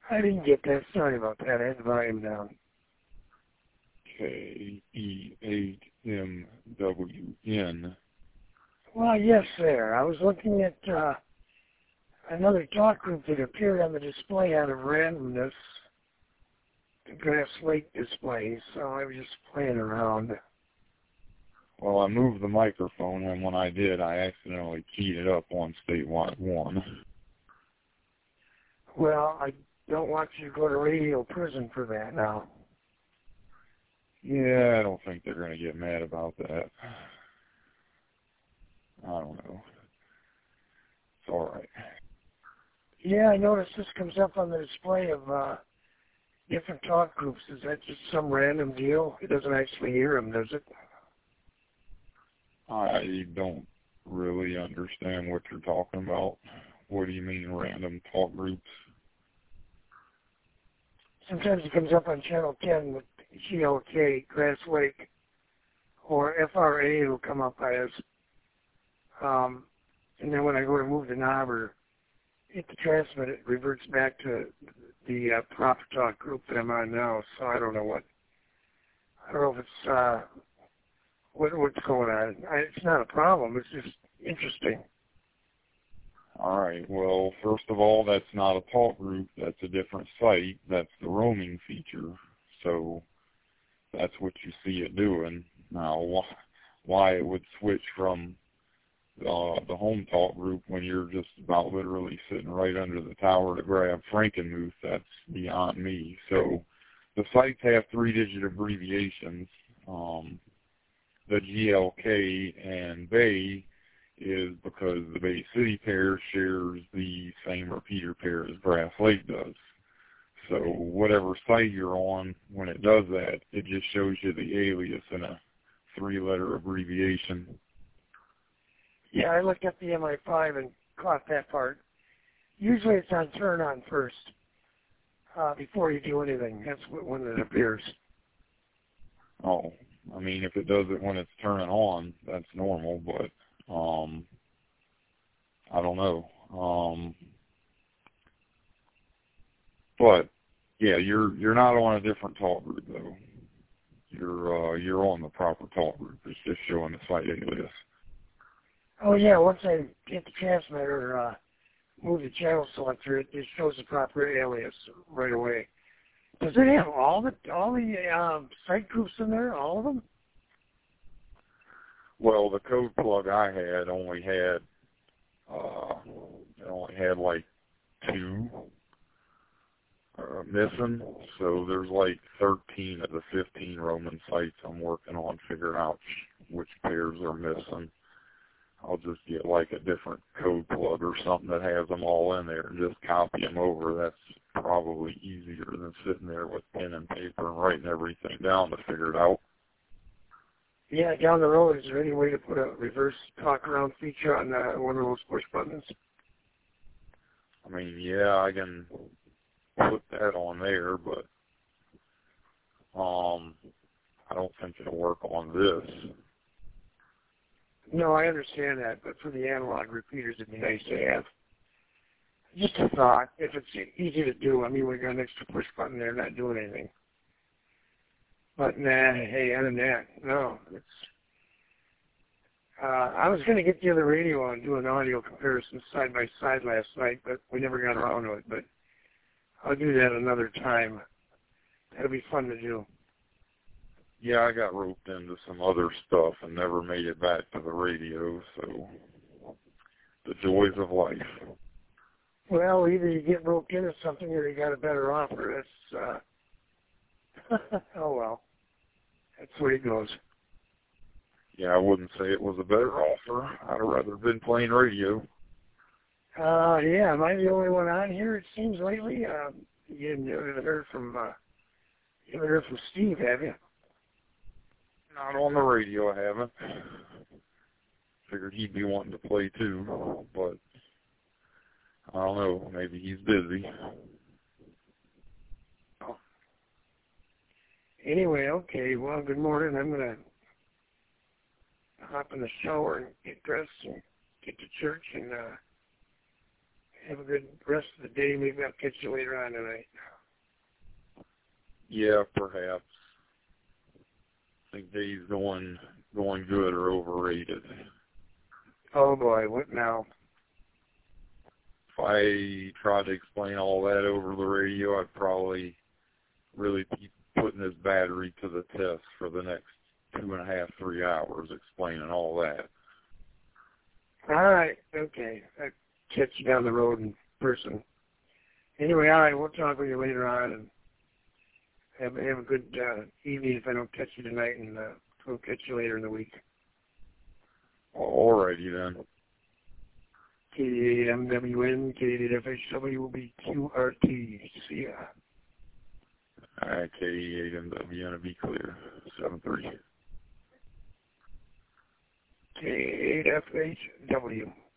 I didn't get that. Sorry about that. I had the volume down. K-E-8-M-W-N. Well, yes, sir. I was looking at another talk group that appeared on the display out of randomness, the Grass Lake display, so I was just playing around. Well, I moved the microphone, and when I did, I accidentally keyed it up on Statewide 1. Well, I don't want you to go to radio prison for that now. Yeah, I don't think they're going to get mad about that. I don't know. It's all right. Yeah, I noticed this comes up on the display of different talk groups. Is that just some random deal? It doesn't actually hear them, does it? I don't really understand what you're talking about. What do you mean random talk groups? Sometimes it comes up on Channel 10 with GLK, Grass Lake, or FRA will come up as. And then when I go to move the knob or hit the transmit, it reverts back to the proper talk group that I'm on now. So I don't know if it's what's going on. It's not a problem. It's just interesting. All right. Well, first of all, that's not a talk group. That's a different site. That's the roaming feature. So that's what you see it doing. Now, why it would switch from the home talk group when you're just about literally sitting right under the tower to grab Frankenmuth, that's beyond me. So the sites have 3-digit abbreviations. The GLK and Bay is because the Bay City pair shares the same repeater pair as Grass Lake does. So whatever site you're on, when it does that, it just shows you the alias in a 3-letter abbreviation. Yeah, I looked at the MI5 and caught that part. Usually it's on turn on first, before you do anything. That's when it appears. Oh, I mean, if it does it when it's turning on, that's normal, but I don't know. But yeah, you're not on a different talk group though. You're on the proper talk group. It's just showing the site alias. Oh yeah, once I hit the transmitter, move the channel selector, it just shows the proper alias right away. Does it have all the site groups in there, all of them? Well, the code plug I had only had like 2 missing, so there's like 13 of the 15 Roman sites I'm working on figuring out which pairs are missing. I'll just get like a different code plug or something that has them all in there and just copy them over. That's probably easier than sitting there with pen and paper and writing everything down to figure it out. Yeah, down the road, is there any way to put a reverse talk around feature on one of those push buttons? I mean, yeah, I can put that on there, but I don't think it'll work on this. No, I understand that, but for the analog repeaters, it'd be nice to have. Just a thought, if it's easy to do. I mean, we got an extra push button there, not doing anything. But nah, hey, other than that, no. I was going to get the other radio on and do an audio comparison side by side last night, but we never got around to it. But I'll do that another time. That'll be fun to do. Yeah, I got roped into some other stuff and never made it back to the radio, so the joys of life. Well, either you get roped into something or you got a better offer. That's, oh well. That's the way it goes. Yeah, I wouldn't say it was a better offer. I'd have rather been playing radio. Yeah, am I the only one on here, it seems, lately? You haven't heard from Steve, have you? Not on the radio, I haven't. Figured he'd be wanting to play too, but I don't know, maybe he's busy. Oh. Anyway, okay, well, good morning. I'm going to hop in the shower and get dressed and get to church and Have a good rest of the day. Maybe I'll catch you later on tonight. Yeah, perhaps. I think days going good or overrated. Oh boy, what now? If I tried to explain all that over the radio, I'd probably really be putting his battery to the test for the next 2.5, 3 hours explaining all that. All right, okay. I'll catch you down the road in person. Anyway, all right, we'll talk with you later on, and have a good evening if I don't catch you tonight, and we'll catch you later in the week. All righty then. KDAMWN, KDFHW will be QRT. See ya. All right, K8MWN to be clear. 7-3. K8FHW.